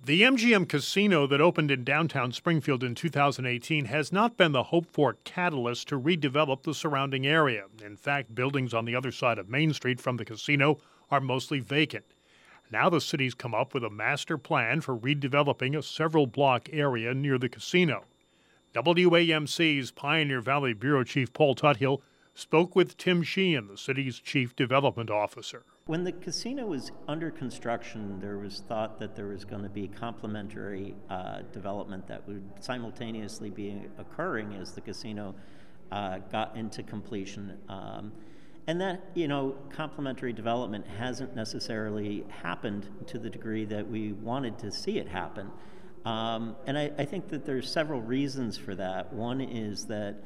The MGM Casino that opened in downtown Springfield in 2018 has not been the hoped-for catalyst to redevelop the surrounding area. In fact, buildings on the other side of Main Street from the casino are mostly vacant. Now the city's come up with a master plan for redeveloping a several-block area near the casino. WAMC's Pioneer Valley Bureau Chief Paul Tuthill spoke with Tim Sheehan, the city's chief development officer. When the casino was under construction, there was thought that there was going to be complementary development that would simultaneously be occurring as the casino got into completion. And that, complementary development hasn't necessarily happened to the degree that we wanted to see it happen. And I think that there's several reasons for that. One is that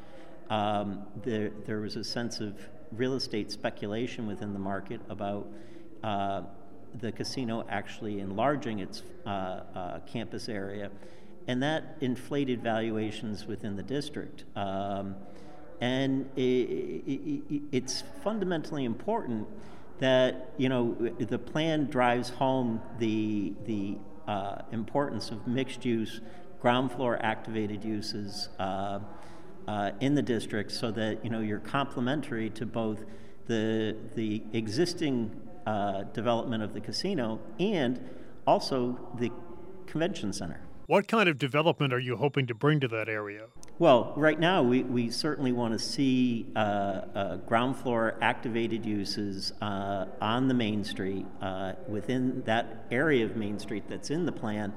there was a sense of real estate speculation within the market about the casino actually enlarging its campus area, and that inflated valuations within the district. And it's fundamentally important that the plan drives home the importance of mixed use, ground floor activated uses in the district, so that you're complementary to both the existing development of the casino and also the convention center. What kind of development are you hoping to bring to that area? Well, right now we certainly want to see ground floor activated uses on the Main Street, within that area of Main Street that's in the plan.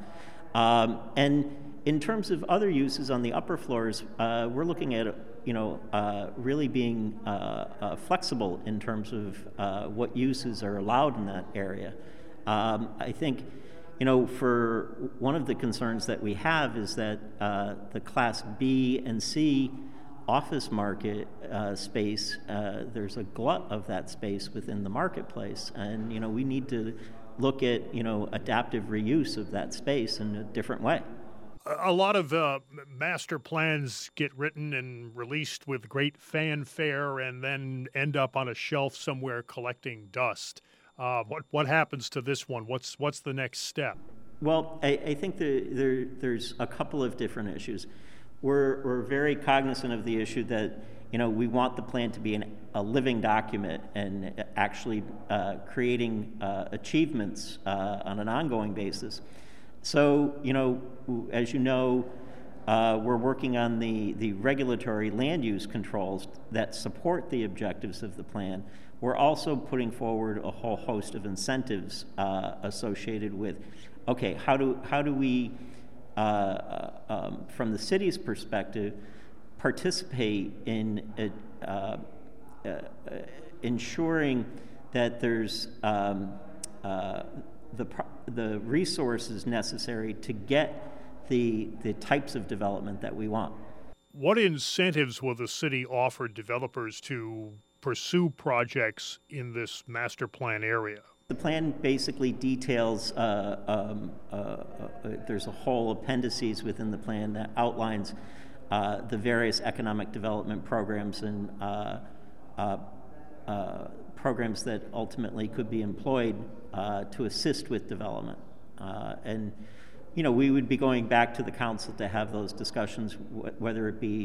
And in terms of other uses on the upper floors, we're looking at really being flexible in terms of what uses are allowed in that area. I think for one of the concerns that we have is that the Class B and C office market space, there's a glut of that space within the marketplace, and we need to look at adaptive reuse of that space in a different way. A lot of master plans get written and released with great fanfare and then end up on a shelf somewhere collecting dust. What happens to this one? What's the next step? Well, I think there's a couple of different issues. We're very cognizant of the issue that we want the plan to be a living document and actually creating achievements on an ongoing basis. So, as we're working on the regulatory land use controls that support the objectives of the plan. We're also putting forward a whole host of incentives associated with, okay, how do we, from the city's perspective, participate in ensuring that there's the resources necessary to get the types of development that we want. What incentives will the city offer developers to pursue projects in this master plan area? The plan basically details, there's a whole appendices within the plan that outlines the various economic development programs and programs that ultimately could be employed to assist with development. And we would be going back to the council to have those discussions, whether it be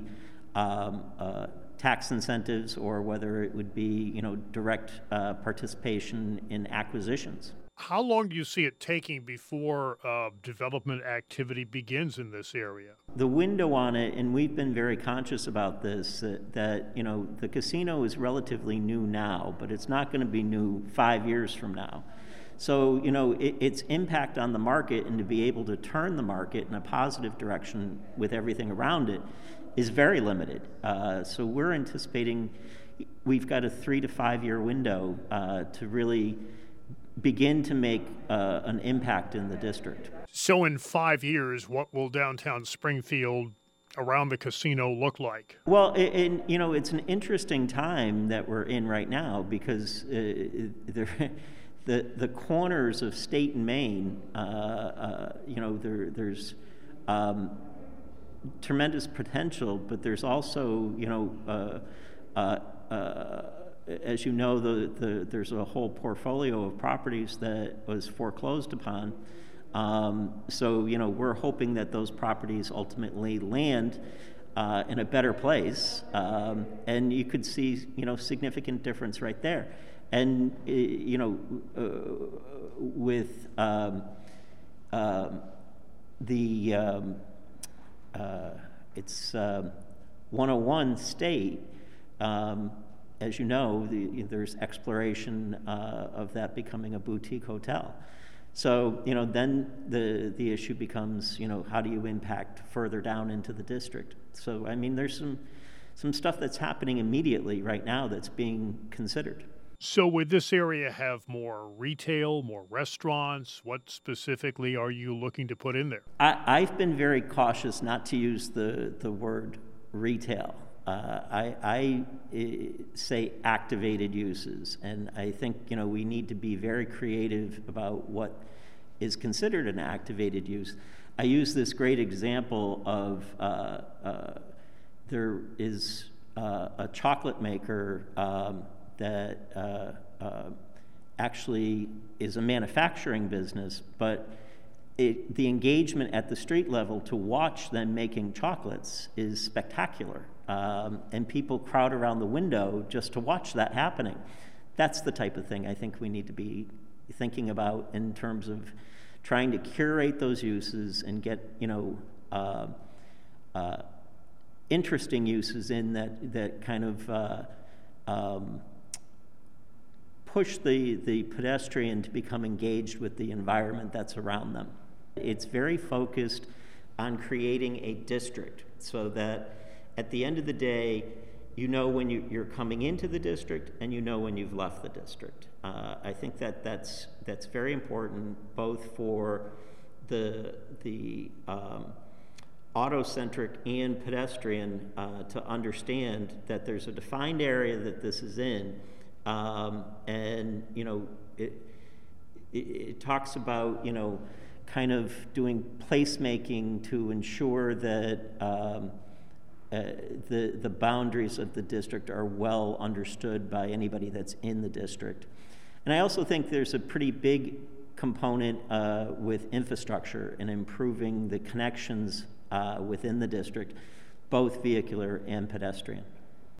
tax incentives or whether it would be direct participation in acquisitions. How long do you see it taking before development activity begins in this area? The window on it, and we've been very conscious about this, that the casino is relatively new now, but it's not going to be new 5 years from now. So, its impact on the market and to be able to turn the market in a positive direction with everything around it is very limited. So we're anticipating we've got a 3 to 5 year window to really begin to make an impact in the district. So in 5 years, what will downtown Springfield around the casino look like? Well, it's an interesting time that we're in right now because the corners of State and Main, there's tremendous potential, but there's also, as you know, there's a whole portfolio of properties that was foreclosed upon So, we're hoping that those properties ultimately land in a better place, and you could see, significant difference right there. And, with it's 101 State, as you know, there's exploration of that becoming a boutique hotel. So, then the issue becomes, how do you impact further down into the district? So, I mean, there's some stuff that's happening immediately right now that's being considered. So, would this area have more retail, more restaurants? What specifically are you looking to put in there? I've been very cautious not to use the word retail. I say activated uses, and I think we need to be very creative about what is considered an activated use. I use this great example of there is a chocolate maker that actually is a manufacturing business, but the engagement at the street level to watch them making chocolates is spectacular. And people crowd around the window just to watch that happening. That's the type of thing I think we need to be thinking about in terms of trying to curate those uses and get, interesting uses in that kind of push the pedestrian to become engaged with the environment that's around them. It's very focused on creating a district so that at the end of the day, when you're coming into the district and when you've left the district. I think that's very important both for the auto-centric and pedestrian to understand that there's a defined area that this is in, and it talks about kind of doing placemaking to ensure that the boundaries of the district are well understood by anybody that's in the district. And I also think there's a pretty big component with infrastructure and improving the connections within the district, both vehicular and pedestrian.